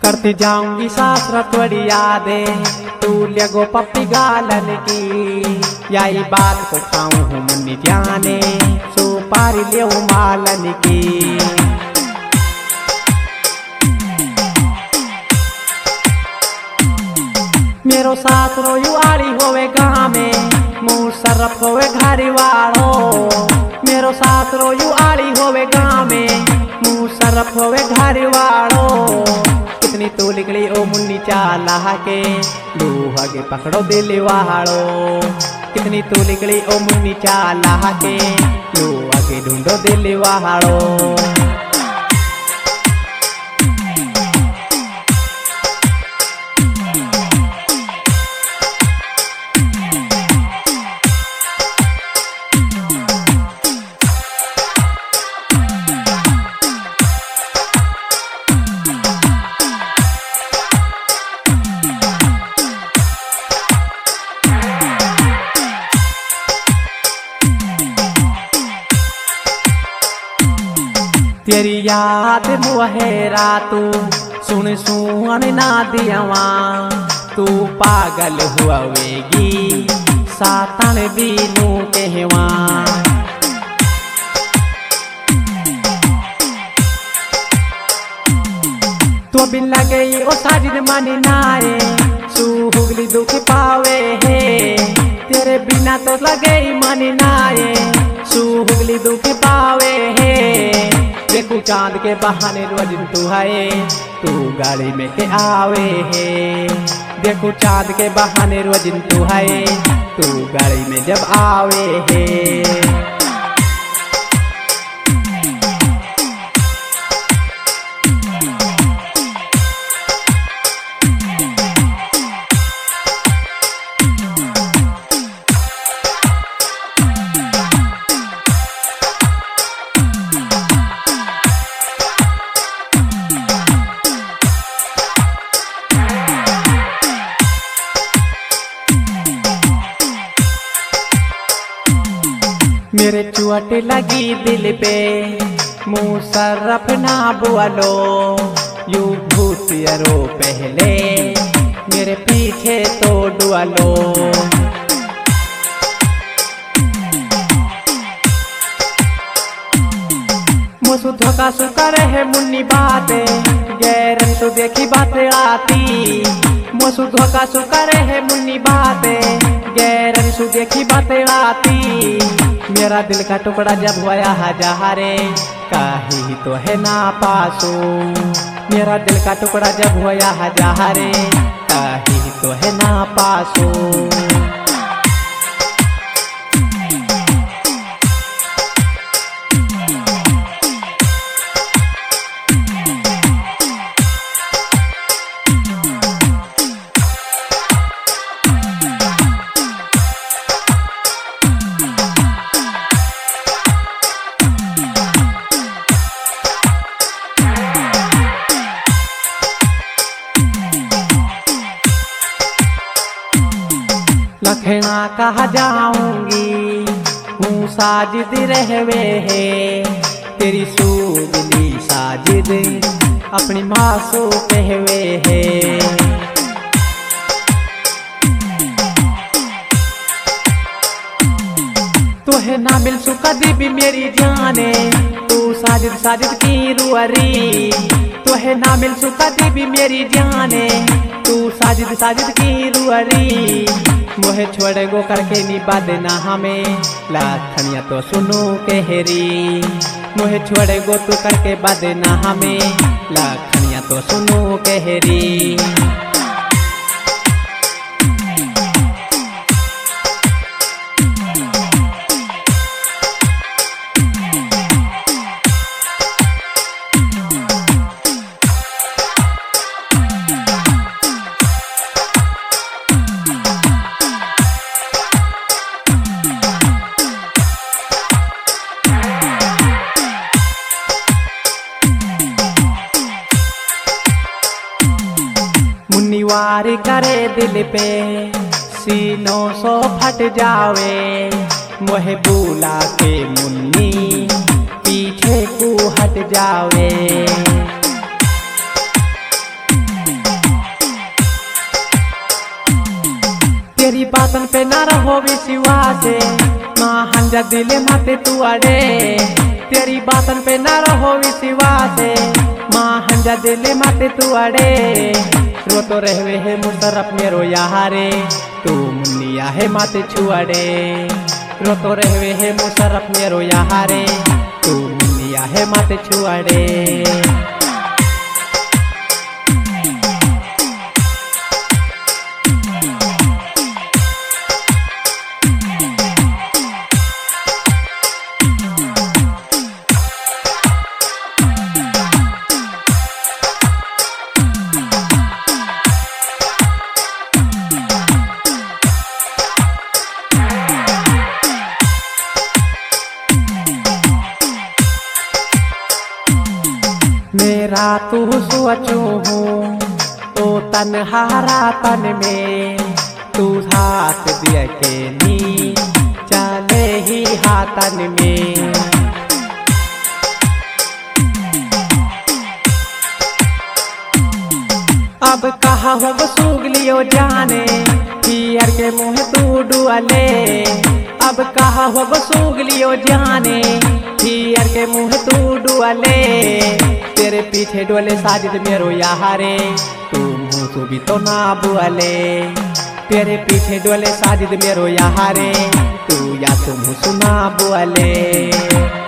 करते जाऊंगी शास्त्र थोड़ी यादें तू लगो पप्पी गालन की यही बात को खाऊं हूँ मुन्नी जाने सुपारी ले मालन की। मेरो साथ रोयू आड़ी होवे गाँव में मुँह सरफ होवे घरी वाड़ो। मेरो साथ रोयू आड़ी होवे गाँव में मुँह सरफ होवे घरी वाड़ो। कितनी तू निकली ओ मुन्नी चाला के लूहा के पकड़ो दिल वाड़ो। कितनी तू निकली ओ मुन्नी चाला के लूहा के ढूंढो दिल वाड़ो। तेरी याद मुहे रातू सुन सुन ना दियावा तू पागल हुआवेगी सातन बीनू कहवा। तो बिन लगई ओ साजिद मानी नारे सुहुगली दुख पावे है तेरे बिना तो लगई मानी नारे सुहुगली दुख पावे है। देखू चांद के बहाने रोज तू है तू गाड़ी में के आवे है। देखू चांद के बहाने रोज तू है तू गाड़ी में जब आवे है। मेरे चोट लगी दिल पे मुँह सरफ ना बोलो यू भूतियरो पहले मेरे पीछे तो डुआलो। मुझे धोखा सुकर है मुन्नी बातें गैरन तो देखी बातें आती। मुझे धोखा सुकर है मुन्नी बातें गैरन तो देखी बातें आती। मेरा दिल का टुकड़ा जब होया हजारे काहे तो है ना पासो। मेरा दिल का टुकड़ा जब होया हजारे काहे तो है ना पासो। लखना कहा जाऊंगी हूँ साजिद रहवे है तेरी सूगली साजिद अपनी माँ सो कहवे है। तो है ना मिल सुका भी मेरी जाने तू साजिद साजिद की रुअरी। तो है ना मिल सुका भी मेरी जाने तू साजिद साजिद की रुअरी। मोहे छोड़ गो करके निभा देना हमें लाखनिया तो सुनो कहरी। मोहे छोड़ गो तू करके बादेना हमें लाखनिया तो सुनो कहरी। मुन्नीवार करे दिल पे सीनों सो फट जावे। मोहे बुला के मुन्नी पीछे को हट जावे। बातन पे ना रहो विश्वास माँ हंजा दिले माते तू अड़े तेरी बातन पे ना रहो विश्वास माँ हंजा दिले माते तू अड़े रो तो रहवे है मुशर्रफ मेरो यारे तू मुन्निया है माते छुअड़े रो तो रहवे है मुशर्रफ मेरो यारे तू मुन्निया है माते छुअड़े। मेरा तू सोचू हूँ तो तन्हारा तन में तू हाथ दिया के नी चले ही हाथन में अब कहा हो सूग लियो जाने पियर के मुँह तू डुअले अब कहा हो सूग लियो जाने पियर के मुँह तू डुअले तेरे पीछे डोले साजिद मेरो यारे तू मुँह तो भी तो ना बुअले तेरे पीछे डोले साजिद मेरो यारे तू या तुम सुना बुअले।